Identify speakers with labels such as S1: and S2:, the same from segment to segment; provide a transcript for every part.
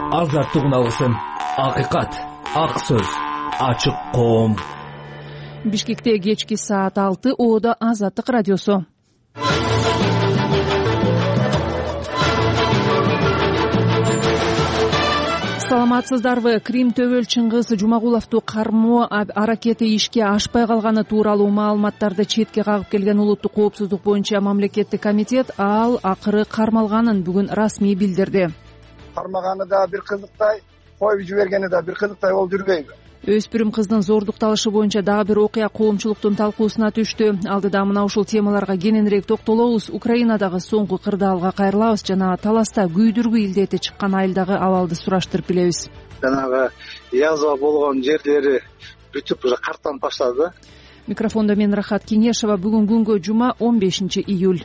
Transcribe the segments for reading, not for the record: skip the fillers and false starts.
S1: Азаттык алгысын, акыйкат, ак сөз, ачык коом.
S2: Бишкекте кечки саат 6 Оодо Азаттык радиосу. Саламатсыздарбы? Крим Төбөл Чыңгыз Жумагуловду кармоо аракети ишке ашпай калганы тууралуу маалыматтарды четке кагып келген улуттук коопсуздук боюнча мамлекеттик комитет ал акыры кармалганын бүгүн расмий билдирди.
S3: Кармаганы да бир кызыктай, коюп жибергени да бир кызыктай болуп жүрбөйбү?
S2: Өспүрүм кыздын зордукталышы боюнча дагы бир окуя коомчулуктун талкуусуна түштү. Алдыда мына ушул темаларга кененирээк токтолобуз. Украинадагы соңку кырдаалга кайрылабыз жана таласта күйдүргү илдети чыккан айылдагы абалды сураштырып билебиз.
S3: Жанагы язва болгон жерлери бүтүп уже картанып баштады.
S2: Микрофондо мен Рахат Кеңешова. Бүгүн күнгө жума 15 июль.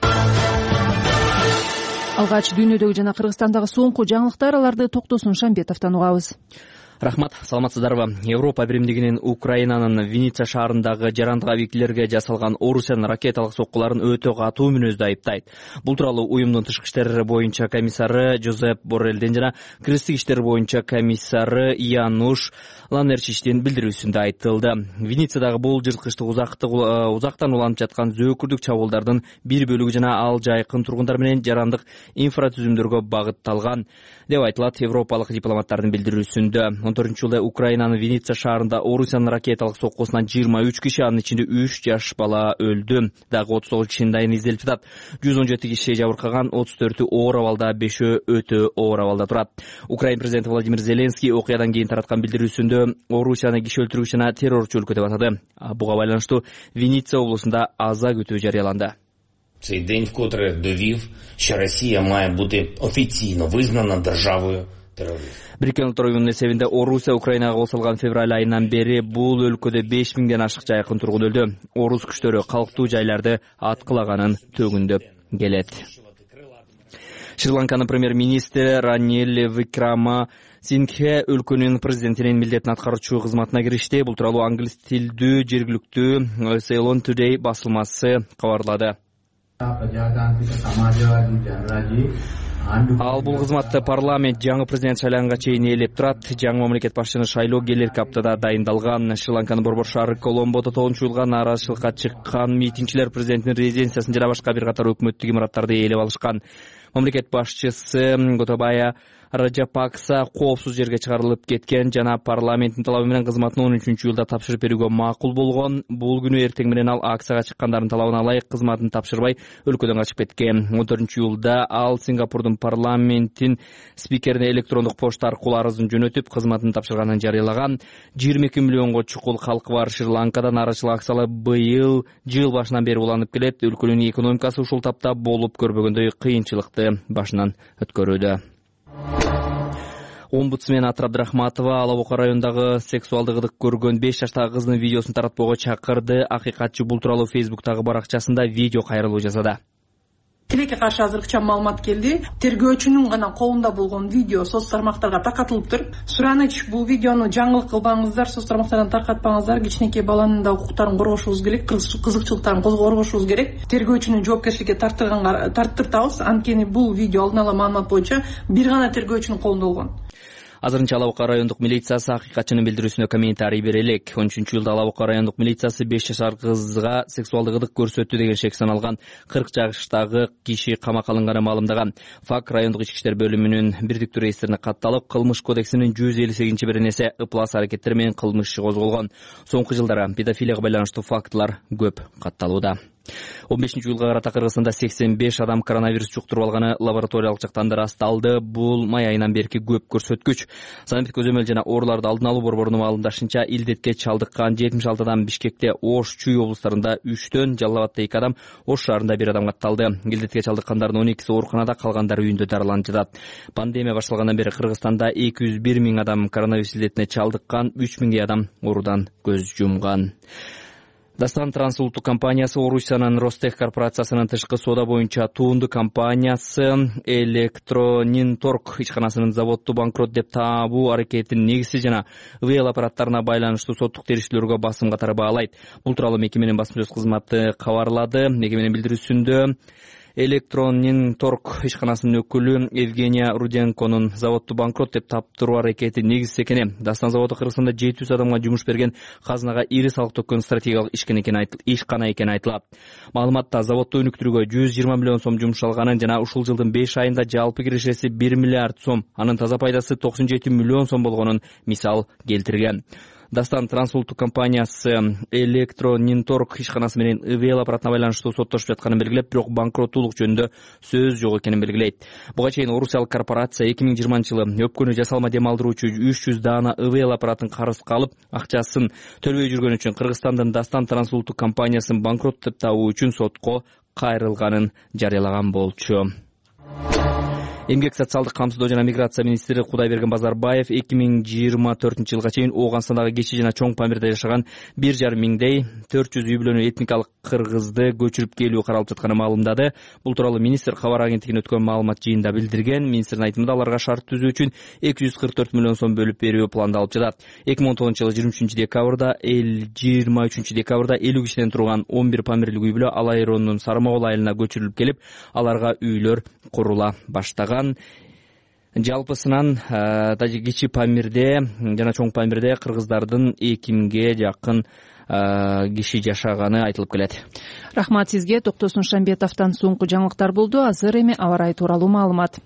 S2: Алгач дүйнөдөгү жана Кыргызстандагы соңку жаңылыктар, аларды Токтосун Шамбетовдон угабыз.
S4: Рахмат, саламатсыздарбы? Европа биримдигинин Украинанын Винница шаарындагы жарандык объектилерге жасалган Орусиянын ракеталык соккуларын өтө катуу мүнөздө айыптайт. Бул тууралуу уюмдун тышкы иштер боюнча комиссары Жозеп Боррелден жана кыргызстык иштер боюнча комиссары Януш Ланерчичтин билдирүүсүндө айтылды. Винницадагы бул жырткычтык узактан уланып жаткан зөөкүрдүк чабуулдардын бир бөлүгү жана ал жайкын тургундар менен жарандык инфратүзүмдөргө багытталган деп айтылат европалык дипломаттардын билдирүүсүндө. 14-жылда Украинанын Винница шаарында Орусиянын ракеталык соккусунан 23 киши, анын ичинде 3 жаш бала өлдү. Дагы 39 кишинин дайын изделип жатат. 117 киши жабыркаган, 34-ü оор абалда, 5-ü өтө оор абалда турат. Украин президенти Владимир Зеленский окуядан кийин тараткан билдирүүсүндө Орусияны киши өлтүргүч жана террорчу өлкө деп атады. Буга байланыштуу Винница облусунда аза күтүү жарыяланды.
S5: Цей день вкотре довів, що Росія має бути офіційно визнана державою террористів.
S4: Бириккен Улуттар Уюмунун эсебинде Орусия Украинага косулган февраль айынан бери бул өлкөдө 5000ден ашык жайкын тургун өлдү. Орус күчтөрү калктуу жайларды аткылаганын төгүндөп келет. Шри-Ланканын премьер-министри Ранил Викрамасингхе өлкөнүн президентинин милдетин аткаруучу кызматына киришти. Бул тууралуу англис тилдүү жергиликтүү Ceylon Today басылмасы кабарлады. Ал бул кызматты парламент жаңы президент шайланганга чейин ээлеп турат. Жаңы мамлекет башчыны шайлоо келерки аптада дайындалган. Шри-Ланканын борбор шаары Коломбодо 9-июлга нааразычылыкка чыккан митингчилер президенттин резиденциясын жана башка бир катар өкмөттүк имараттарды ээлеп алышкан. Мамлекет башчысы Готабая Раджапакса коопсуз жерге чыгарылып кеткен жана парламенттин талабы менен кызматын 13-июлда тапшырып берүүгө макул болгон. Бул күнү эртең менен ал акцияга чыккандардын талабына ылайык кызматын тапшырбай өлкөдөн качып кеткен. 14-июлда ал Сингапурдун парламенттин спикерине электрондук почта аркылуу арызын жөнөтүп, кызматын тапшырганын жарыялаган. 22 миллионго чукул халкы бар Шри-Ланкада нааразычылык акциялар быйыл жыл башынан бери уланып келет. Өлкөнүн экономикасы ушул тапта болуп көрбөгөндөй кыйынчылыкты башынан өткөрүүдө. Омбудсмен Атыр Абдрахматова Алабока районундагы сексуалдык ыдык көргөн 5 жаштагы кыздын видеосун таратпоого чакырды. Акыйкатчы бул тууралуу Фейсбуктагы баракчасында видео кайрылуу жасады.
S6: Тилекке каршы азыркыча маалымат келди. Тергөөчүнүн гана колунда болгон видео соц тармактарга таркатылыптыр. Сураныч, бул видеону жаңылык кылбаңыздар, соц тармактардан таркатпаңыздар. Кичинекей баланын да укуктарын коргошубуз керек, кызыкчылыктарын коргошубуз керек. Тергөөчүнү жоопкерчиликке тарттыртабыз. Анткени бул видео алдын ала маалымат боюнча бир гана тергөөчүнүн колунда болгон.
S4: Азырынча Алабока райондук милициясы акыйкатчынын билдирүүсүнө комментарий бере элек. 13-жылда Алабока райондук милициясы 5 жашар кызга сексуалдык ыдык көрсөттү деген шек саналган 40 жаштагы киши камакка алынганы маалымдаган. ФАК райондук ички иштер бөлүмүнүн бирдиктүү рейистерине катталып, кылмыш кодексинин 158-беренеси ыплас аракеттер менен кылмыш иши козголгон. Соңку жылдары педофилияга байланыштуу фактылар көп катталууда. 15-жылга карата Кыргызстанда 85 адам коронавирус жуктуруп алганы лабораториялык жактан ырасталды. Бул май айынан берки көп көрсөткүч. Санитарлык көзөмөл жана ооруларды алдын алуу борборунун маалымдашынча, илдетке чалдыккан 76 адам Бишкекте, Ош, Чүй облустарында 3-төн, Жалал Абадта 2 адам, Ош шаарында 1 адам катталды. Илдетке чалдыккандардын 12си ооруканада, калгандары үйүндө дарыланып жатат. Пандемия башталгандан бери Кыргызстанда 201 миң адам коронавирус илдетине чалдыккан, 3 миңдей адам оорудан көз жумган. Дастан трансулуттук компаниясы Орусиянын Ростех корпорациясынын тышкы соода боюнча туунду компаниясы Электронинторг ишканасынын заводду банкрот деп таабуу аракетинин негизи жана ВЛ аппараттарына байланыштуу соттук териштирүүлөргө басым катары баалайт. Бул тууралуу мекеменин басма сөз кызматы кабарлады. Мекеменин билдирүүсүндө Электронинторг ишканасынын өкүлү Евгения Руденконун заводду банкрот деп таптыруу аракети негизсиз экени, Дастан заводу Кыргызстанда 700 адамга жумуш берген, казынага ири салык төккөн стратегиялык ишкана экени айтылат. Маалыматта заводду өнүктүрүүгө 120 миллион сом жумшалганын жана ушул жылдын 5 айында жалпы киришеси 1 миллиард сом, анын таза пайдасы 97 миллион сом болгонун мисал келтирген. Дастан трансулуттук компаниясы Электронинторг ишканасы менен ИВЛ аппаратына байланыштуу соттошуп жатканын белгилеп, бирок банкроттуулук жөнүндө сөз жок экенин белгилейт. Буга чейин орусиялык корпорация 2020-жылы өпкөнү жасалма дем алдыруучу 300 даана ИВЛ аппаратын карызга алып, акчасын төлөбөй жүргөн үчүн Кыргызстандын Дастан трансулуттук компаниясын банкрот деп табуу үчүн сотко кайрылганын жарыялаган болчу. Эмгек социалдык камсыздоо жана миграция министри Кудайберген Базарбаев 2024-жылга чейин Ооганстандагы Кечи жана Чоң Памирде жашаган 1,5 миңдей 400 үй бүлөнү этникалык кыргызды көчүрүп келүү каралып жатканын маалымдады. Бул тууралуу министр кабар агенттигине өткөн маалымат жыйынында билдирген. Министрдин айтымында аларга шарт түзүү үчүн 244 миллион сом бөлүп берүү пландалып жатат. 2019-жылы 23 декабрда 50 кишиден турган 11 памирлик үй бүлө Алай районунун Сарымогул айылына көчүрүлүп келип, аларга үйлөр курула баштаган. Жалпысынан Кичи Памирде жана Чоң Памирде кыргыздардын 2000ге жакын киши жашаганы айтылып келет.
S2: Рахмат сизге. Токтосун Шамбетовдон соңку жаңылыктар болду. Азыр эми аба ырайы тууралуу маалымат.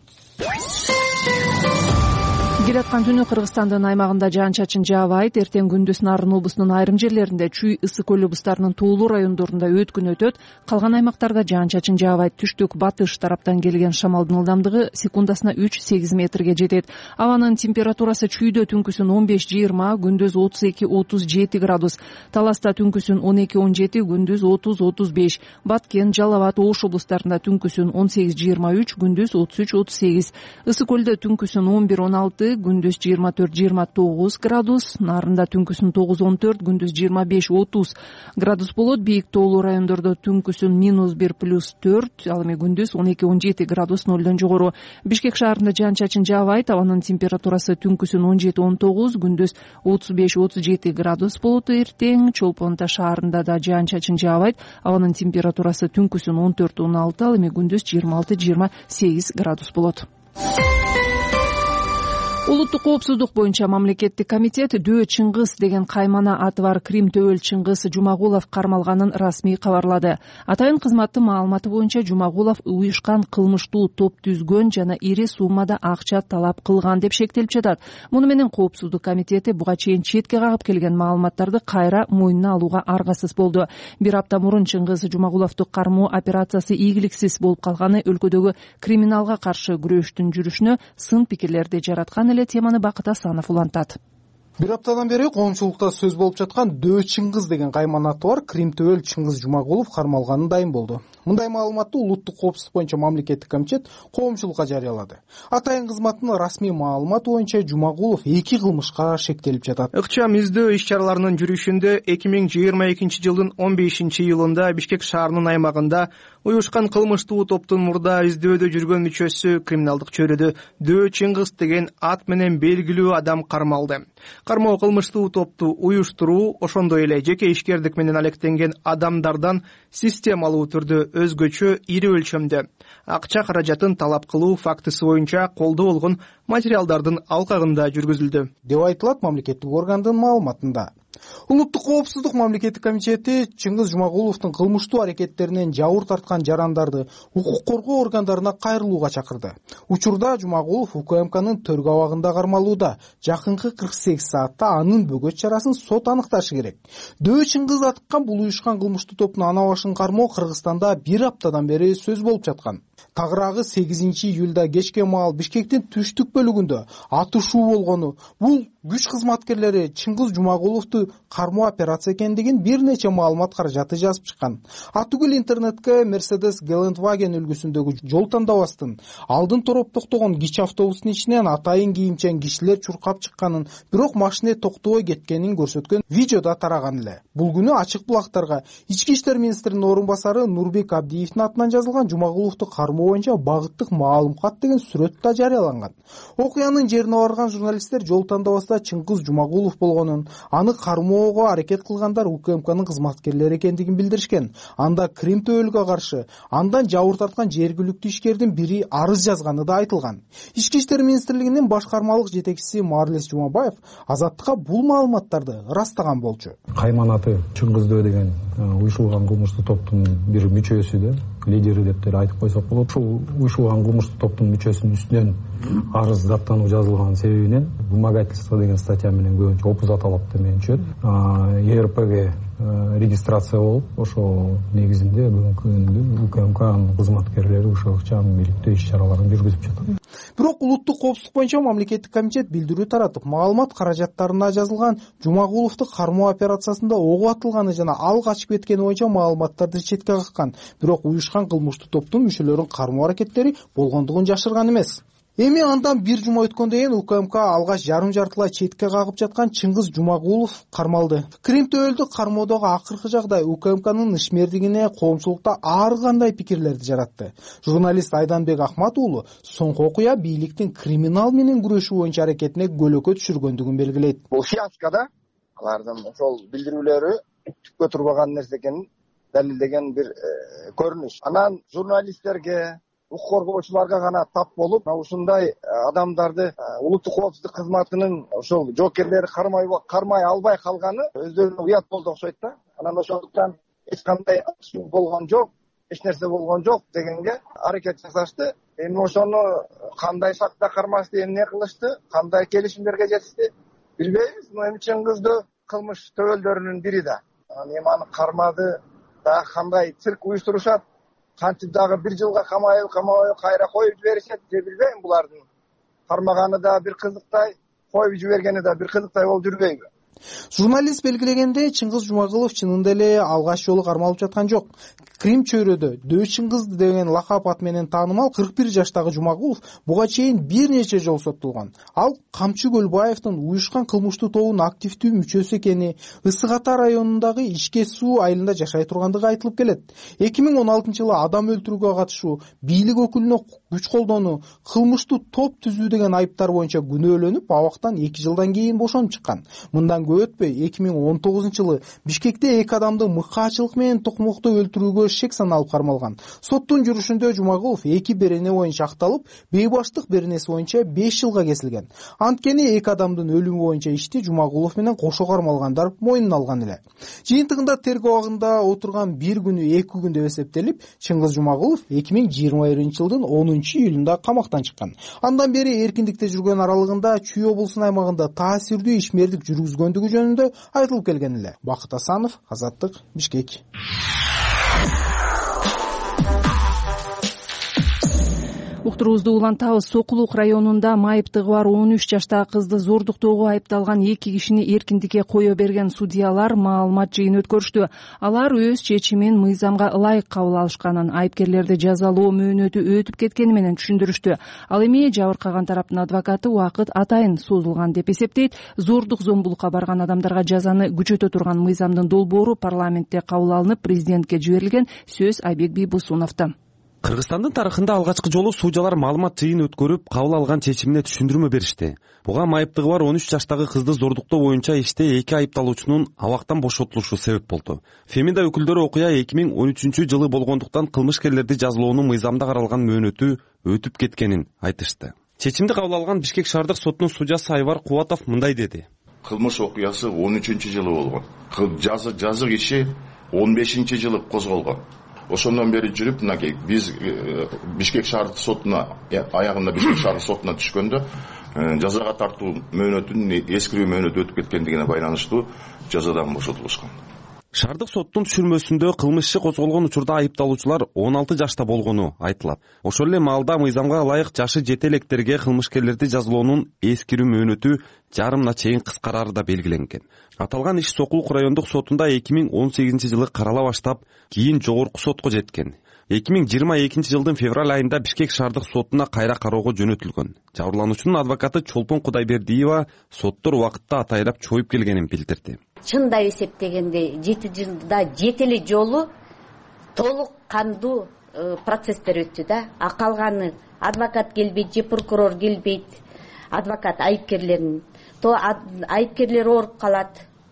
S2: Келаткан түнү Кыргызстандын аймагында жаан-чачын жаабайт. Эртең күндүз Нарын облусунун айрым жерлеринде, Чүй, Ысык көл облустарынын туулуу райондорунда өткүн өтөт. Калган аймактарда жаан-чачын жаабайт. Түштүк батыш тараптан келген шамалдын ылдамдыгы секундасына 3-8 метрге жетет. Абанын температурасы Чүйдө түнкүсүн 15-20, күндүз 32-37 градус. Таласта түнкүсүн 12-17, күндүз 30-35. Баткен, Жалал абад, Ош облустарында түнкүсүн 18-23, күндүз 33-38. Ысык көлдө түнкүсүн 11-16, күндүз 24-29 градус, Нарында түнкүсүн 9-14, күндүз 25-30 градус болот. Бийик тоолуу райондордо түнкүсүн -1+4, ал эми күндүз 12-17 градус, нолдон жогору. Бишкек шаарында жаан-чачын жаабайт. Абанын температурасы түнкүсүн 17-19, күндүз 35-37 градус болот. Эртең Чолпон Ата шаарында да жаан-чачын жаабайт. Абанын температурасы түнкүсүн 14-16, ал эми күндүз 26-28 градус болот. Улуттук коопсуздук боюнча мамлекеттик комитет Дөө Чыңгыз деген каймана аты бар Крим Төбөл Чыңгыз Жумагулов кармалганын расмий кабарлады. Атайын кызматтын маалыматы боюнча Жумагулов уюшкан кылмыштуу топ түзгөн жана ири суммада акча талап кылган деп шектелип жатат. Муну менен коопсуздук комитети буга чейин четке кагып келген маалыматтарды кайра мойнуна алууга аргасыз болду. Бир апта мурун Чыңгыз Жумагуловду кармоо операциясы ийгиликсиз болуп калганы өлкөдөгү криминалга каршы күрөштүн жүрүшүнө сын пикирлерди жараткан эле теманы Бакыт Асанов улантат.
S7: Бир аптадан бери коомчулукта сөз болуп жаткан Дөө Чыңгыз деген кайманаты бар Крим Төбөл Чыңгыз Жумагулов кармалганы дайым болду. Мындай маалыматты улуттук коопсуздук боюнча мамлекеттик комитет коомчулукка жарыялады. Атайын кызматтын расмий маалыматы боюнча Жумагулов 2 кылмышка шектелип жатат.
S8: Ыкчам издөө иш-чараларынын жүрүшүндө 2022 жылдын 15-июлунда Бишкек шаарынын аймагында уюшкан кылмыштуу топтун мурда издөөдө жүргөн мүчөсү криминалдык чөйрөдө Дөө Чыңгыз деген ат менен белгилүү адам кармалды. Кармоо кылмыштуу топту уюштуруу, ошондой эле жеке ишкердик менен алектенген адамдардан системалуу түрдө өзгөчө ири өлчөмдө акча каражатын талап кылуу фактысы боюнча колдо болгон материалдардын алкагында жүргүзүлдү
S7: деп айтылат мамлекеттик органдын маалыматында. Улуттук коопсуздук мамлекеттик комитети Чыңгыз Жумагуловдун кылмыштуу аракеттеринен жабыр тарткан жарандарды укук коргоо органдарына кайрылууга чакырды. Учурда Жумагулов УКМКнын төргө абагында кармалууда. Жакынкы 48 саатта анын бөгөт чарасын сот аныкташы керек. Дөө Чыңгыз атыккан бул уюшкан кылмыштуу топтун ана башын кармоо Кыргызстанда бир аптадан бери сөз болуп жаткан. Тагыраагы 8-июлда кечке маал Бишкектин түштүк бөлүгүндө атышуу болгону, бул күч кызматкерлери Чыңгыз Жумагуловду кармоо операция экендигин бир нече маалымат каражаты жазып чыккан. Атүгүл интернетке Mercedes Geländewagen үлгүсүндөгү жол тандабастын алдын тороп токтогон кичи автобустун ичинен атайын кийимчен кишилер чуркап чыкканын, бирок машина токтобой кеткенин көрсөткөн видеодо тараган эле. Бул күнү ачык булактарга Ички иштер министринин орун басары Нурбек Абдиевдин атынан жазылган Жумагуловду кармоо боюнча багыттык маалым кат деген сүрөт да жарыяланган. Окуянын жерине барган журналисттер жол тандабаста Чыңгыз Жумагулов болгонун, аны кармоо кармоого аракет кылгандар УКМКнын кызматкерлери экендигин билдиришкен. Анда Крим төбөлгө каршы андан жабыр тарткан жергиликтүү ишкердин бири арыз жазганы да айтылган. Ички иштер министрлигинин башкармалык жетекчиси Марлес Жумабаев Азаттыкка бул маалыматтарды ырастаган болчу.
S9: Кайман аты Чыңгыздөө деген уюшулган кылмыштуу топтун бир мүчөсү да, лидери деп деле айтып койсок болот. Ушул уюшулган кылмыштуу топтун мүчөсүнүн үстүнөн арыз даттануу жазылган себебинен вымогательство деген статья менен көбүнчө опуза талап менен чөт ЕРПге регистрация болуп, ошол негизинде бүгүнкү күндө УКМКнын кызматкерлери ушунча миликтүү иш-чараларын жүргүзүп жатат.
S7: Бирок улуттук коопсуздук боюнча мамлекеттик комитет билдирүү таратып, маалымат каражаттарына жазылган Жумагуловду кармоо операциясында ого атылганы жана ал качып кеткени боюнча маалыматтарды четке каккан. Бирок уюшкан кылмыштуу топтун мүчөлөрүнүн кармоо аракеттери болгондугун жашырган эмес. Эми андан бир жума өткөндөн кийин УКМК алгач жарым-жартылай четке кагып жаткан Чыңгыз Жумагулов кармалды. Крим төбөлдү кармоодогу акыркы жагдай УКМКнын ишмердигине коомчулукта ар кандай пикирлерди жаратты. Журналист Айданбек Ахмат уулу соңку окуя бийликтин криминал менен күрөшүү боюнча аракетине көлөкө түшүргөндүгүн белгилейт.
S10: Бул фиаско алардын ошол билдирүүлөрү түпкө турбаган нерсе экенин далилдеген бир көрүнүш. Анан журналисттерге, укук коргоочуларга гана тап болуп, ушундай адамдарды улуттук коопсуздук кызматынын ошол жоокерлери кармай албай калганы өздөрүнө уят болду окшойт да. Анан ошондуктан эч кандай болгон жок, эч нерсе болгон жок дегенге аракет жасашты. Эми ошону кандай шартта кармашты, эмне кылышты, кандай келишимдерге жетишти билбейбиз. Эми Чыңгыздөө кылмыш төбөлдөрүнүн бири да. Эми аны кармады да, кандай цирк уюштурушат, кантип дагы бир жылга камабай кайра коюп жиберишет, билбейм. Булардын кармаганы да бир кызыктай, коюп жибергени да бир кызыктай болуп жүрбөйбү?
S7: Журналист белгилегендей, Чыңгыз Жумагулов чынында эле алгач жолу кармалып жаткан жок. Крим чөйрөдө Дөү Чыңгыз деген лакап ат менен таанымал 41 жаштагы Жумагулов буга чейин бир нече жолу соттолгон. Ал Камчы Көлбаевдин уюшкан кылмыштуу тобунун активдүү мүчөсү экени, Ысык Ата районундагы Ишке суу айылында жашай тургандыгы айтылып келет. 2016-жылы адам өлтүрүүгө катышуу, бийлик өкүлүнө күч колдонуу, кылмыштуу топ түзүү деген айыптар боюнча күнөөлөнүп, абактан 2 жылдан кийин бошонуп чыккан. Мындан көп өтпөй 2019-жылы Бишкекте 2 адамды мыкаачылык менен токмоктоо өлтүрүүгө шек саналып кармалган. Соттун жүрүшүндө Жумагулов 2 берене боюнча акталып, бейбаштык беренеси боюнча 5 жылга кесилген. Анткени 2 адамдын өлүмү боюнча ишти Жумагулов менен кошо кармалгандар мойнуна алган эле. Жыйынтыгында тергөө абагында отурган 1 күнү 2 күн деп эсептелип, Чыңгыз Жумагулов 2021-жылдын 10-июлунда камактан чыккан. Андан бери эркиндикте жүргөн аралыгында Чүй облусунун аймагында таасирдүү ишмердик жүргүзгөндүгү жөнүндө айтылып келген эле. Бакыт Асанов, Азаттык, Бишкек.
S2: Уктуруубузду улантабыз. Сокулук районунда майыптыгы бар 13 жаштагы кызды зордуктоого айыпталган 2 кишини эркиндикке кое берген судьялар маалымат жыйын өткөрүштү. Алар өз чечимин мыйзамга ылайык кабыл алышканын, айыпкерлерди жазалоо мөөнөтү өтүп кеткени менен түшүндүрүштү. Ал эми жабыркаган тараптын адвокаты убакыт атайын созулган деп эсептейт. Зордук зомбулукка барган адамдарга жазаны күчөтө турган мыйзамдын долбоору парламентте кабыл алынып, президентке жиберилген. Сөз Айбек Бийбусуновдо.
S11: Кыргызстандын тарыхында алгачкы жолу судьялар маалымат жыйын өткөрүп, кабыл алган чечимине түшүндүрмө беришти. Буга майыптыгы бар 13 жаштагы кызды зордуктоо боюнча иште 2 айыпталуучунун абактан бошотулушу себеп болду. Фемида өкүлдөрү окуя 2013-жылы болгондуктан кылмышкерлерди жазалоонун мыйзамда каралган мөөнөтү өтүп кеткенин айтышты. Чечимди кабыл алган Бишкек шаардык сотунун судьясы Айвар Кубатов мындай деди.
S12: Кылмыш окуясы 13-жылы болгон. Жазык иши 15-жылы козголгон. Ошондон бери жүрүп, мынакей биз Бишкек шаардык сотуна аягында Бишкек шаардык сотуна түшкөндө жазага тартуу мөөнөтүнүн эскирүү мөөнөтү өтүп кеткендигине байланыштуу жазадан бошотулушкан.
S11: Шаардык соттун түшүрмөсүндө кылмыш иши козголгон учурда айыпталуучулар 16 жашта болгону айтылат. Ошол эле маалда мыйзамга ылайык жашы жете электерге кылмышкерлерди жазалоонун эскирүү мөөнөтү жарымына чейин кыскарары да белгиленген. Аталган иш Сокулук райондук сотунда 2018-жылы карала баштап, кийин жогорку сотко жеткен. 2022-жылдын февраль айында Бишкек шаардык сотуна кайра кароого жөнөтүлгөн. Жабырлануучунун адвокаты Чолпон Кудайбердиева соттор убакытта атайрап чоюп келгенин билдирди.
S13: Чындап эсептегенде 7 жылда 7 жолу толук кандуу процесстер өттү да. А калганы адвокат келбейт, же прокурор келбейт, адвокат айыпкерлерин. То айыпкерлер ооруп калат.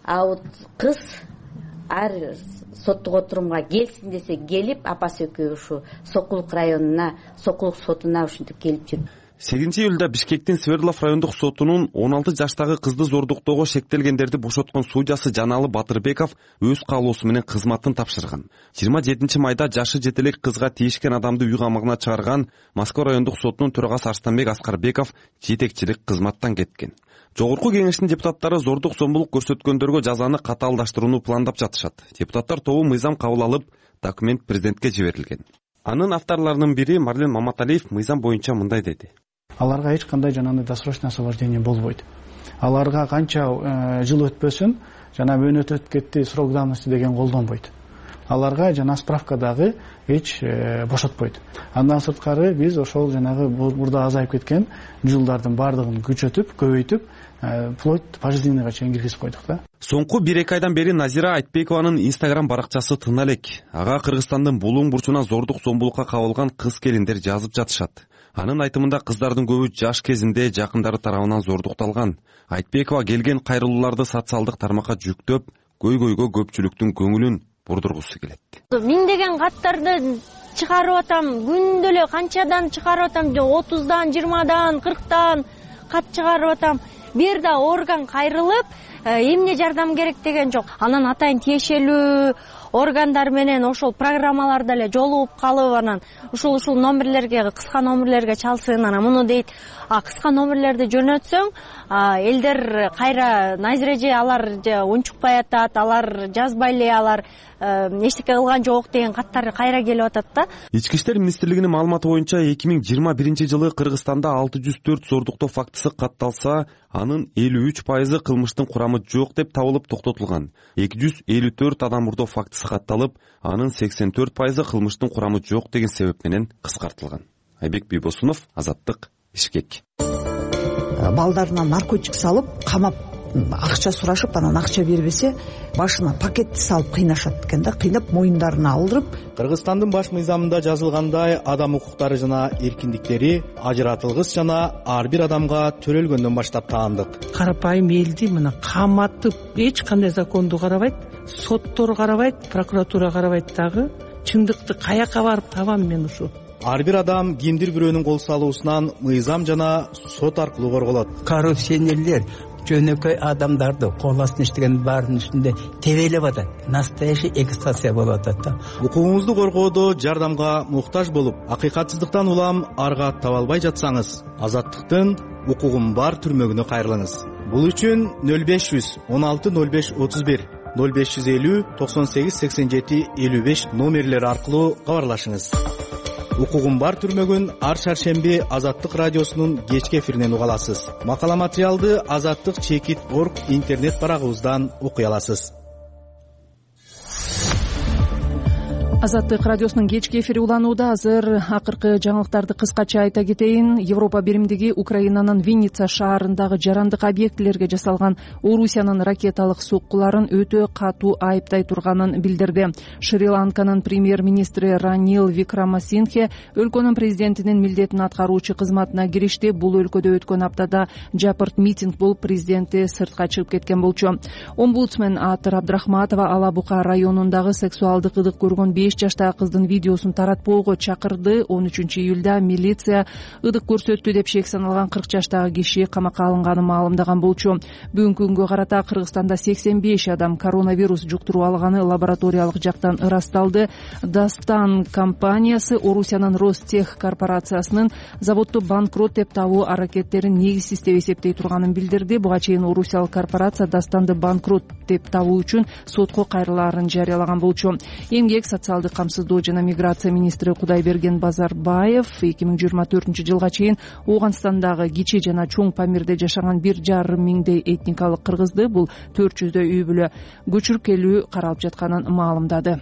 S13: а вот кыз ар соттук отурумга келсин десе келип, апасы экөө ушу Сокулук районуна, Сокулук сотуна ушинтип келип жүрүп.
S11: 8-июлда Бишкектин Свердлов райондук сотунун 16 жаштагы кызды зордуктоого шектелгендерди бошоткон судьясы Жаналы Батырбеков өз каалоосу менен кызматтын тапшырган. 27 майда жашы жетелек кызга тийишкен адамды үй камагына чыгарган Москва райондук сотунун төрагасы Арстанбек Аскарбеков жетекчилик кызматтан кеткен. Жогорку кеңештин депутаттары зордук зомбулук көрсөткөндөргө жазаны катаалдаштырууну пландап жатышат. Депутаттар тобу мыйзам кабыл алып, документ президентке жиберилген. Анын авторлорунун бири Марлен Маматалиев мыйзам боюнча мындай деди.
S14: Аларга эч кандай жанагы досрочное освобождение болбойт. Аларга канча жыл өтпөсүн, жана мөөнөт өтүп кетти, срок давности деген колдонбойт. Аларга жана справкадагы эч бошотпойт. Андан сырткары биз ошол жанагы бурда азайып кеткен жылдардын баардыгын күчөтүп, көбөйтүп, вплоть пожизненныйга чейин киргизип койдук да.
S11: Соңку 1-2 айдан бери Назира Айтбекованын Instagram баракчасы тына элек. Ага Кыргызстандын булуң бурчуна зордук зомбулукка кабылган кыз келиндер жазып жатышат. Анын айтымында кыздардын көбү жаш кезинде жакындары тарабынан зордукталган. Айтбекова келген кайрылууларды социалдык тармакка жүктөп, көйгөйгө көпчүлүктүн көңүлүн бурдургусу келет.
S15: Миңдеген каттарды чыгарып атам, күндө эле канчадан чыгарып атам, 30дан, 20дан, 40дан кат чыгарып атам. Бир да орган кайрылып, эмне жардам керек деген жок. Анан атайын тиешелүү органдар менен ошол программаларда эле жолугуп калып, анан ушул номерлерге, кыска номерлерге чалсын, анан муну дейт. Кыска номерлерди жөнөтсөң, элдер кайра Назира же алар унчукпай атат, алар жазбай эле, алар эчтеке кылган жок деген каттар кайра келип атат да.
S11: Ички иштер министрлигинин маалыматы боюнча 2021-жылы Кыргызстанда 604 зордуктоо фактысы катталса, анын 53% кылмыштын курамы жок деп табылып токтотулган. 254 адам мурдоо фактысы катталып, анын 84% кылмыштын курамы жок деген себеп менен кыскартылган. Айбек Бийбосунов, Азаттык, Бишкек.
S16: Балдарына наркотик салып, камап, акча сурашып, анан акча бербесе, башына пакетти салып кыйнашат экен да, кыйнап моюндарына алдырып.
S17: Кыргызстандын баш мыйзамында жазылгандай, адам укуктары жана эркиндиктери ажыратылгыс жана ар бир адамга төрөлгөндөн баштап таандык.
S18: Карапайым элди мына каматып, эч кандай законду карабайт, соттор карабайт, прокуратура карабайт дагы. Чындыкты каяка барып табам мен ушу?
S17: Ар бир адам кимдир бирөөнүн кол салуусунан мыйзам жана сот аркылуу корголот.
S19: Коррупционерлер жөнөкөй адамдарды кол астына иштеген баарынын үстүндө тебелеп атат. Настоящий эксплуатация болуп атат да.
S17: Укугуңузду коргоодо жардамга муктаж болуп, акыйкатсыздыктан улам арга таба албай жатсаңыз, Азаттыктын укугум бар түрмөгүнө кайрылыңыз. Бул үчүн 0500 16 05 31 0550 98 87 55 номерлери аркылуу кабарлашыңыз. Укугум бар түрмөгүн ар шаршемби Азаттык радиосунун кечки эфиринен уга аласыз. Макала материалды azattik.org интернет барагыбыздан окуй аласыз.
S2: Азаттык радиосунун кечки эфири уланууда. Азыр акыркы жаңылыктарды кыскача айта кетейин. Европа биримдиги Украинанын Винница шаарындагы жарандык объектилерге жасалган Орусиянын ракеталык соккуларын өтө катуу айыптай турганын билдирди. Шри-Ланканын премьер-министри Ранил Викрамасингхе өлкөнүн президентинин милдетин аткаруучу кызматына киришти. Бул өлкөдө өткөн аптада жапырт митинг болуп, президенти сыртка чыгып кеткен болчу. Омбудсмен Атыр Абдрахматова Ала Бука районундагы сексуалдык ыдык көргөн 5 жаштагы кыздын видеосун таратпоого чакырды. 13-июлда милиция ыдык көрсөттү деп шек саналган 40 жаштагы киши камакка алынганын маалымдаган болчу. Бүгүнкү күнгө карата Кыргызстанда 85 адам коронавирус жуктуруп алганы лабораториялык жактан ырасталды. Дастан компаниясы Орусиянын Ростех корпорациясынын заводду банкрот деп табуу аракеттерин негизсиз деп эсептей турганын билдирди. Буга чейин Орусиялык корпорация Дастанды банкрот деп табуу үчүн сотко кайрылаарын жарыялаган болчу. Эмгек, социалдык камсыздоо жана миграция министри Кудайберген Базарбаев 2024-жылга чейин Ооганстандагы кичи жана чоң Памирде жашаган 1,5 миңдей этникалык кыргызды, бул 400 үй бүлө көчүрүп келүү каралып жатканын маалымдады.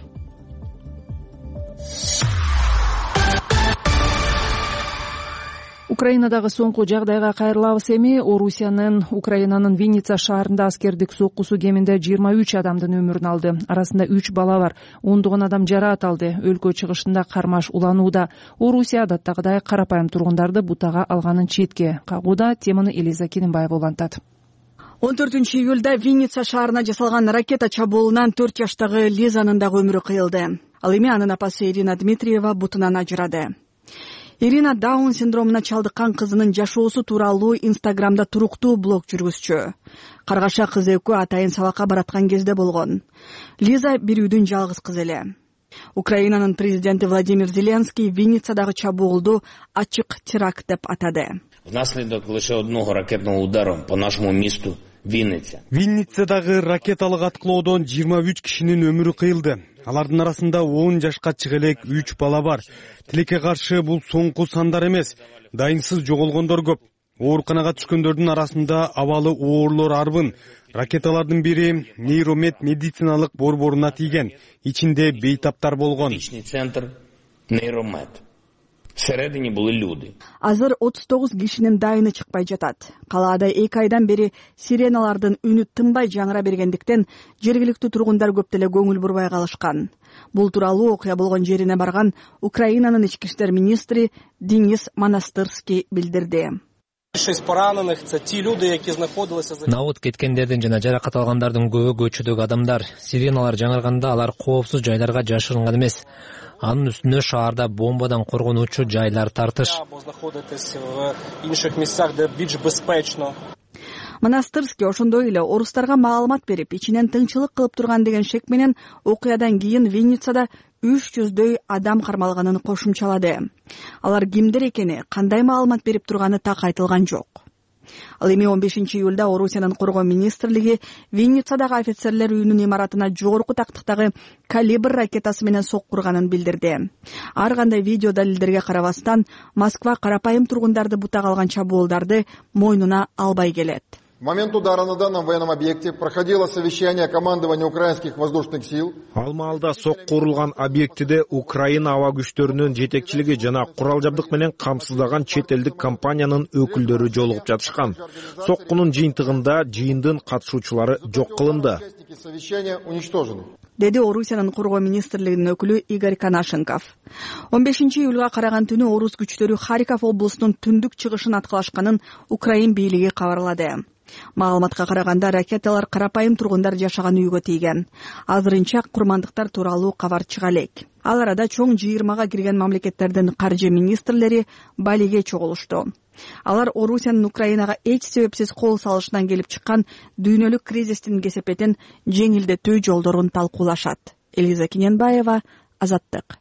S2: Украинадагы соңку жагдайга кайрылабыз эми. Орусиянын Украинанын Винница шаарында аскердик соккусу кеминде 23 адамдын өмүрүн алды. Арасында 3 бала бар. 10 адам жараат алды. Өлкө чыгышында кармаш уланууда. Орусия адаттагыдай карапайым тургундарды бутага алганын четке кагууда. Теманы Элиза Кененбаева улантат.
S20: 14-июлда Винница шаарына жасалган ракета чабуулунан 4 жаштагы Лизанын дагы өмүрү кыйылды. Ал эми анын апасы Ирина Дмитриева бутунан ажырады. Ирина Даун синдромуна чалдыккан кызынын жашоосу тууралуу Инстаграмда туруктуу блог жүргүзчү. Каргаша кызы экөө атайын сабакка бараткан кезде болгон. Лиза бир үйдүн жалгыз кызы эле. Украинанын президенти Владимир Зеленский Винницадагы чабуулду ачык теракт деп атады.
S5: Внаследок лише одного ракетного удару по нашему месту Винница.
S11: Винницадагы ракеталык аткылоодон 23 кишинин өмүрү кыйылды. Алардын арасында 10 жашка чыга элек 3 бала бар. Тилекке каршы бул соңку сандар эмес. Дайынсыз жоголгондор көп. Ооруканага түшкөндөрдүн арасында абалы оорлор арбын. Ракеталардын бири нейромед медициналык борборуна тийген. Ичинде бейтаптар болгон.
S5: Центр нейромед. Всередине были люди.
S20: Азыр 39 кишинин дайыны чыкпай жатат. Калаада 2 айдан бери сиреналардын үнү тынбай жаңыра бергендиктен жергиликтүү тургундар көп деле көңүл бурбай калышкан. Бул тууралуу окуя болгон жерине барган Украинанын ички иштер министри Денис Монастырский билдирди.
S1: Набут кеткендердин жана жаракат алгандардын көбү көчөдөгү адамдар. Сиреналар жаңырганда алар коопсуз жайларга жашырынган эмес. Анын үстүнө шаарда бомбадан коргонуучу жайлар тартыш.
S20: Монастырский ошондой эле орустарга маалымат берип, ичинен тыңчылык кылып турган деген шек менен окуядан кийин Винницада 300дөй адам кармалганын кошумчалады. Алар кимдер экени, кандай маалымат берип турганы так айтылган жок. Ал эми 15-июлда Орусиянын коргоо министрлиги Винницадагы офицерлер үйүнүн имаратына жогорку тактыктагы калибр ракетасы менен сокку урганын билдирди. Ар кандай видео далилдерге карабастан Москва карапайым тургундарды бутага алган чабуулдарды мойнуна албай келет.
S21: В момент удара на данном военном объекте проходило совещание командования украинских воздушных сил.
S22: Ал маалда сокку урулган объектиде Украина аба күчтөрүнүн жетекчилиги жана курал жабдык менен камсыздаган чет элдик компаниянын өкүлдөрү жолугуп жатышкан. Соккунун жыйынтыгында жыйындын катышуучулары жок кылынды.
S21: Совещание уничтожено.
S20: Деди Орусиянын коргоо министрлигинин өкүлү Игорь Конашенков. 15-июлга караган түнү орус күчтөрү Харьков облусунун түндүк чыгышын аткылашканын Украин бийлиги кабарлады. Маалыматка караганда ракеталар карапайым тургундар жашаган үйгө тийген. Азырынча курмандыктар тууралуу кабар чыга элек. Ал арада чоң жыйырмага кирген мамлекеттердин каржы министрлери Балиге чогулушту. Алар Орусиянын Украинага эч себепсиз кол салышынан келип чыккан дүйнөлүк кризистин кесепетин жеңилдетүү жолдорун талкуулашат. Элиза Киненбаева, Азаттык.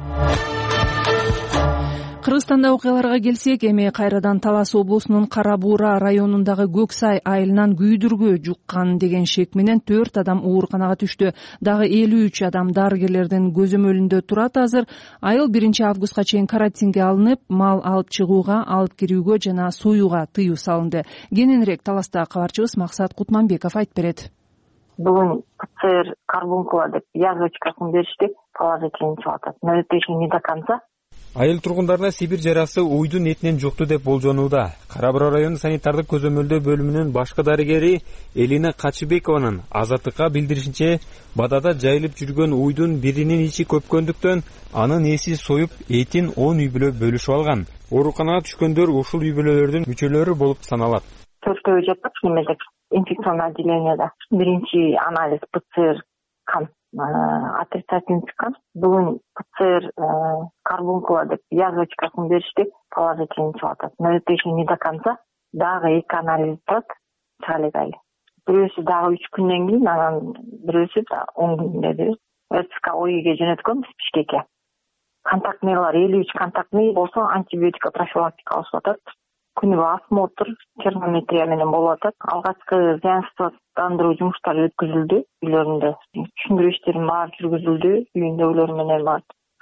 S2: Кыргызстанда окуяларга келсек, эми кайрадан Талас облусунун Кара Буура районундагы Көксай айылынан күйдүргү жуккан деген шек менен 4 адам ооруканага түштү. Дагы 53 адам дарыгерлердин көзөмөлүндө турат. Азыр айыл 1-августка чейин карантинге алынып, мал алып чыгууга, алып кирүүгө жана союуга тыюу салынды. Кененирээк Таласта кабарчыбыз Максат Кутманбеков айтып берет.
S23: Бүгүн ПЦР карбункула деп yazочкасын беришти, положительный чыгып атат. Но это еще не до конца.
S22: Айыл тургундарына Сибир жарасы уйдун этинен жукту деп болжонууда. Кара Буура району санитардык көзөмөлдөө бөлүмүнүн башкы дарыгери Элина Качыбекованын Азаттыкка билдиришинче, бадада жайылып жүргөн уйдун биринин ичи көпкөндүктөн анын эси союп, этин 10 үй бүлө бөлүшүп алган. Ооруканага түшкөндөр ушул үй бүлөлөрдүн мүчөлөрү болуп саналат.
S23: Төртөө жатат немеде инфекционный отделениеда. Биринчи анализ ПЦР кан отрицательный чыккан. Бүгүн ПЦР карбункула деп yazочкасын беришти, положительный чыгып атат. Но это еще не до конца. Дагы 2 анализ турат, чыга элек айыл. Бирөөсү дагы 3 күндөн кийин, анан бирөөсү 10 күндөн кийин РЦК ОИге жөнөткөнбүз Бишкекке. Контактныйлар 53 контактный болсо антибиотика профилактика алып атат. Күнүгө осмотр, термометрия менен болуп атат. Алгачкы зыянсыздандыруу жумуштары өткөзүлдү үйлөрүндө. Түшүндүрүү иштерин баары жүргүзүлдү, үйүндөгүлөр менен бар.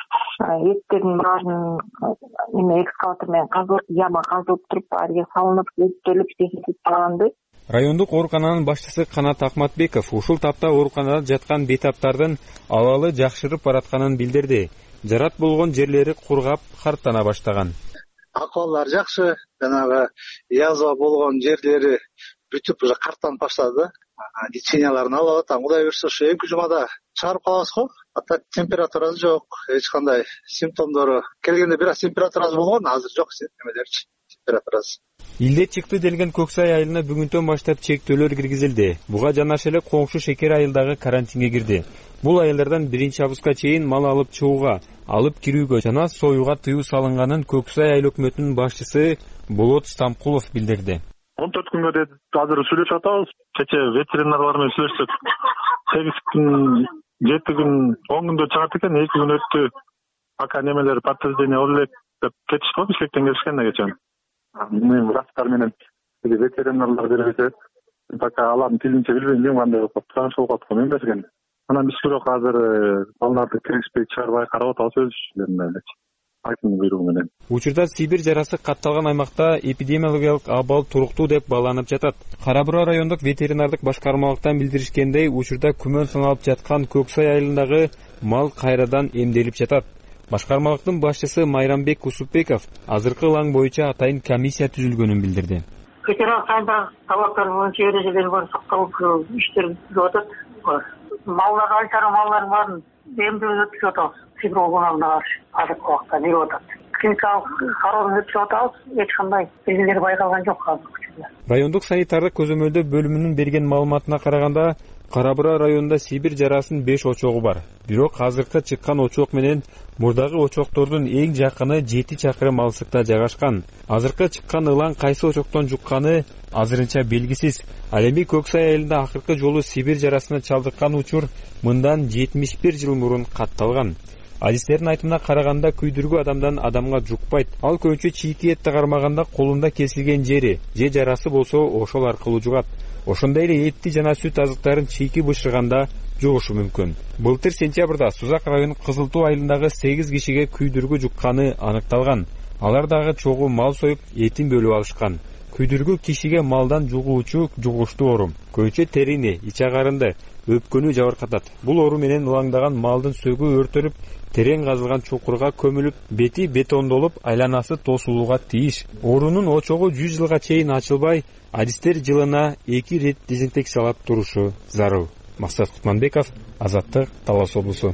S23: Эттердин баарын экскаватор менен казылып, яма казылып туруп, баары салынып, өттөлүп, дезинфекцияланды.
S22: Райондук оорукананын башчысы Канат Акматбеков ушул тапта ооруканада жаткан бейтаптардын абалы жакшырып баратканын билдирди. Жарат болгон жерлери кургап, карттана баштаган.
S3: Акыбаллар жакшы, жанагы язва болгон жерлери бүтүп уже карттанып баштады. Леченияларын алып атам. Кудай буйрса ошо 2 жумада чыгарып калабыз го. Ата температурасы жок, эч кандай симптомдору. Келгенде бир аз температурасы болгон, азыр жок эмелерчи температурасы.
S22: Илдет чыкты делген Көк Сай айылына бүгүнтөн баштап чектөөлөр киргизилди. Буга жанашыр эле коңшу Шекер айылдагы карантинге кирди. Бул айылдардан 1-августка чейин мал алып чыгууга, алып кирүүгө жана союуга тыюу салынганын Көк Сай айыл өкмөтүнүн башчысы Болот Стамкулов билдирди.
S4: 14 күнгө азыр сүйлөшүп атабыз. Кече ветеринарлар менен сүйлөштүк. 8 күн, 7 күн, 10 күндө чыгат экен, 2 күн өттү. Пока немелер подтверждение боло элек деп кетишти, Бишкектен келишкен да кечен. Мен врачтар менен ветеринарлар беребиз. Пока алардын тилинче билбейм, кандай болуп калат, транш болуп калат мен берген. Анан биз бирок азыр балдарды киргизбей чыгарбай карап атабыз өзүбүз. Айтымдын буйругу менен.
S22: Учурда Сибир жарасы катталган аймакта эпидемиологиялык абал туруктуу деп бааланып жатат. Кара Бура райондук ветеринардык башкармалыктан билдиришкендей, учурда күмөн саналып жаткан Көк Сай айылындагы мал кайрадан эмделип жатат. Башкармалыктын башчысы Майрамбек Усупбеков азыркы ылаң боюнча атайын комиссия түзүлгөнүн билдирди.
S6: Ветеринар айылда талаптар боюнча эрежелер бар, сакталып иштер жүрүп атат. Малдар айтары малдардын баарын эмдеп өткүзүп атабыз. Фиброгонага азыркы убакта берип атат. Клиникалык кароодон өткүзүп атабыз. Эч кандай белгилер байкалган жок азыркы учурда.
S22: Райондук санитардык көзөмөлдөө бөлүмүнүн берген маалыматына караганда, Кара Бура районунда Сибир жарасынын 5 очогу бар. Бирок азыркы чыккан очок менен мурдагы очоктордун эң жакыны 7 чакырым алыстыкта жайгашкан. Азыркы чыккан ылаң кайсы очоктон жукканы азырынча белгисиз. Ал эми Көк Сай айылында акыркы жолу Сибир жарасына чалдыккан учур мындан 71 жыл мурун катталган. Адистердин айтымына караганда күйдүргү адамдан адамга жукпайт. Ал көбүнчө чийки этти кармаганда колунда кесилген жери же жарасы болсо ошол аркылуу жугат. Ошондой эле этти жана сүт азыктарын чийки бышырганда жугушу мүмкүн. Былтыр сентябрда Сузак районунун Кызыл Туу айылындагы 8 кишиге күйдүргү жукканы аныкталган. Алар дагы чогуу мал союп, этин бөлүп алышкан. Күйдүргү кишиге малдан жугуучу жугуштуу оору. Көбүнчө терини, ич агарынды, өпкөнү жабыркатат. Бул оору менен ылаңдаган малдын сөгү өртөлүп, терең казылган чукурга көмүлүп, бети бетондолуп, айланасы тосулууга тийиш. Оорунун очогу 100 жылга чейин ачылбай, адистер жылына 2 рет дезинфекциялап турушу зарыл. Максат Кутманбеков, Азаттык, Талас облусу.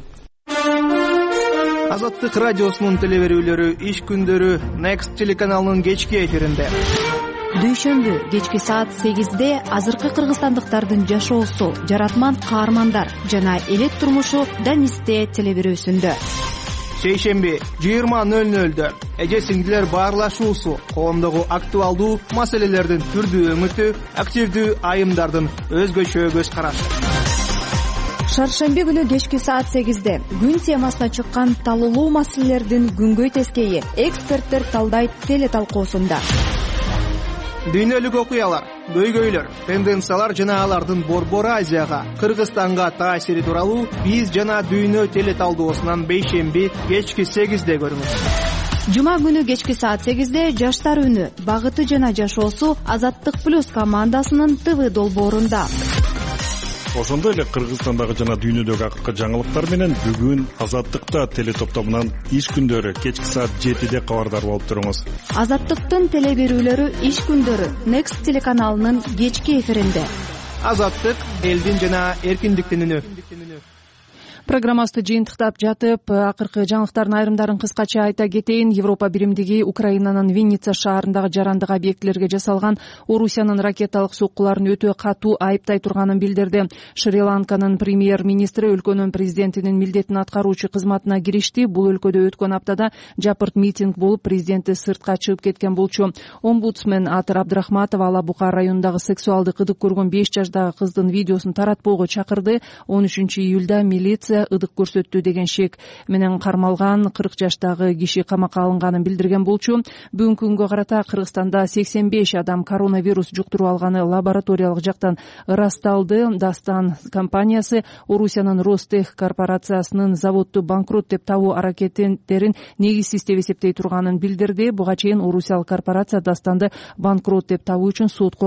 S17: Азаттык радиосунун телеберүүлөрү иш күндөрү Next телеканалынын кечки эфиринде.
S8: Дүйшөмбү кечки саат 8-де азыркы кыргызстандыктардын жашоосу, жаратман каармандар жана элет турмушу Данисте телеберүүсүндө.
S17: Шейшемби 20:00-дө эже сиңдилер баарлашуусу, коомдогу актуалдуу маселелердин түрдүү өңүтү, активдүү айымдардын өзгөчө көз карашы.
S8: Шаршемби күнү кечки саат 8-де күн темасына чыккан талуулуу маселелердин күнгөй тескейи эксперттер талдайт телеталкуусунда.
S17: Дүйнөлүк окуялар, көйгөйлөр, тенденциялар жана алардын Борбор Азияга, Кыргызстанга таасири тууралуу биз жана дүйнө телеталдоосунан бейшемби кечки 8-де көрүңүз.
S8: Жума күнү кечки саат 8-де жаштар үнү, багыты жана жашоосу Азаттык плюс командасынын ТВ долбоорунда.
S24: Ошондой эле Кыргызстандагы жана дүйнөдөгү акыркы жаңылыктар менен бүгүн Азаттыкта телетоптомунан иш күндөрү кечки саат 7-де кабардар болуп туруңуз.
S8: Азаттыктын телеберүүлөрү иш күндөрү Next телеканалынын кечки эфиринде.
S17: Азаттык элдин жана эркиндиктин үнү.
S2: Программабызды жыйынтыктап жатып, акыркы жаңылыктардын айрымдарын кыскача айта кетейин. Европа биримдиги Украинанын Винница шаарындагы жарандык объектилерге жасалган Орусиянын ракеталык соккуларын өтө катуу айыптай турганын билдирди. Шри-Ланканын премьер-министри өлкөнүн президентинин милдетин аткаруучу кызматына киришти. Бул өлкөдө өткөн аптада жапырт митинг болуп, президенти сыртка чыгып кеткен болчу. Омбудсмен Атыр Абдрахматова Ала Бука районундагы сексуалдык ыдык көргөн 5 жаштагы кыздын видеосун таратпоого чакырды. 13-июлда милиция ыдык көрсөттү деген шек менен кармалган 40 жаштагы киши камакка алынганын билдирген болчу. Бүгүнкү күнгө карата Кыргызстанда 85 адам коронавирус жуктуруп алганы лабораториялык жактан ырасталды. Дастан компаниясы Орусиянын Ростех корпорациясынын заводду банкрот деп табуу аракеттерин негизсиз деп эсептей турганын билдирди. Буга чейин Орусиялык корпорация Дастанды банкрот деп табуу үчүн сотко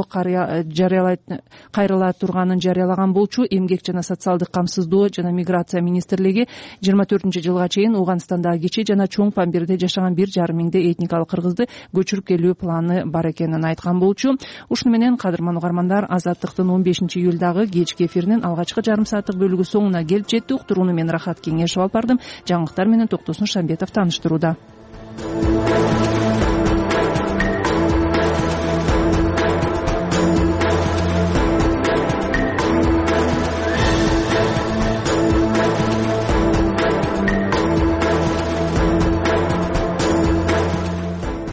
S2: кайрыла турганын жарыялаган болчу. Эмгек жана социалдык камсыздоо жана миграция министрлиги 24-жылга чейин Ооганстандагы кичи жана чоң Памбирде жашаган 1,5 миңдей этникалык кыргызды көчүрүп келүү планы бар экенин айткан болчу. Ушуну менен кадырман угармандар, Азаттыктын 15-июлдагы кечки эфиринин алгачкы жарым сааттык бөлүгү соңуна келип жетти. Уктурууну мен Рахат Кеңешев алып бардым. Жаңылыктар менен Токтосун Шамбетов тааныштырууда.